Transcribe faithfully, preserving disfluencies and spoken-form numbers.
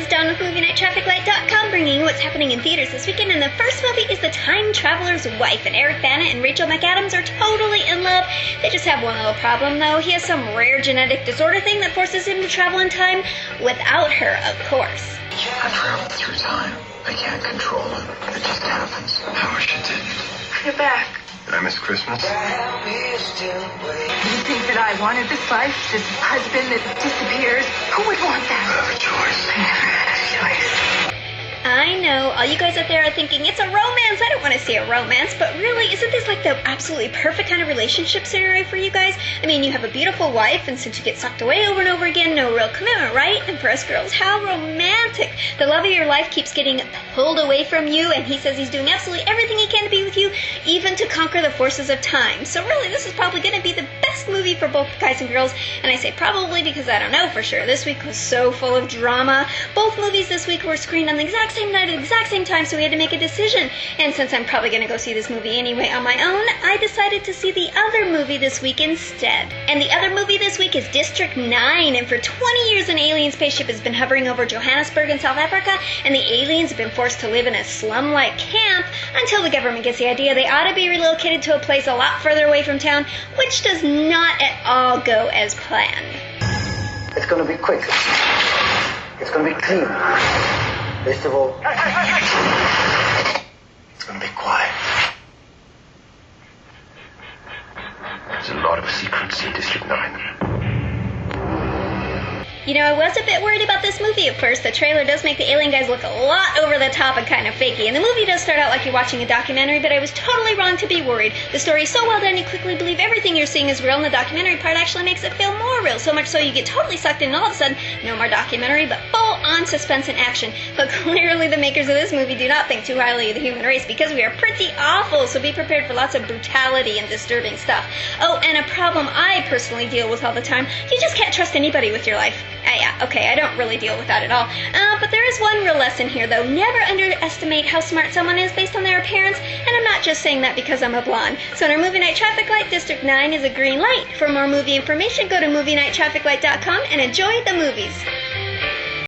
is Dawn with Movie Night Traffic Light dot com, bringing you what's happening in theaters this weekend. And the first movie is The Time Traveler's Wife, and Eric Bana and Rachel McAdams are totally in love. They just have one little problem, though. He has some rare genetic disorder thing that forces him to travel in time without her, of course. I traveled through time. I can't control it. It just happens. I wish it didn't. You're back. Did I miss Christmas? You think that I wanted this life? This husband that disappears? Who would want that? I have a choice. I never had a choice. I know, all you guys out there are thinking, it's a romance, I don't want to see a romance, but really, isn't this like the absolutely perfect kind of relationship scenario for you guys? I mean, you have a beautiful wife, and since you get sucked away over and over again, no real commitment, right? And for us girls, how romantic! The love of your life keeps getting pulled away from you, and he says he's doing absolutely everything he can to be with you, even to conquer the forces of time. So really, this is probably going to be the best movie for both guys and girls, and I say probably because I don't know for sure. This week was so full of drama. Both movies this week were screened on the exact same night at the exact same time, so we had to make a decision. And since I'm probably going to go see this movie anyway on my own, I decided to see the other movie this week instead. And the other movie this week is District nine, and for twenty years an alien spaceship has been hovering over Johannesburg in South Africa, and the aliens have been forced to live in a slum-like camp until the government gets the idea they ought to be relocated to a place a lot further away from town, which does not at all go as planned. It's going to be quick. It's going to be clean. Best of all, It's gonna be quiet. There's a lot of secrets in District nine. You know, I was a bit worried about this movie at first. The trailer does make the alien guys look a lot over the top and kind of fakey. And the movie does start out like you're watching a documentary, but I was totally wrong to be worried. The story is so well done, you quickly believe everything you're seeing is real, and the documentary part actually makes it feel more real. So much so you get totally sucked in, and all of a sudden, no more documentary, but full-on suspense and action. But clearly the makers of this movie do not think too highly of the human race, because we are pretty awful, so be prepared for lots of brutality and disturbing stuff. Oh, and a problem I personally deal with all the time, you just can't trust anybody with your life. Uh, yeah, okay, I don't really deal with that at all. Uh, but there is one real lesson here, though. Never underestimate how smart someone is based on their appearance, and I'm not just saying that because I'm a blonde. So in our Movie Night Traffic Light, District nine is a green light. For more movie information, go to Movie Night Traffic Light dot com and enjoy the movies.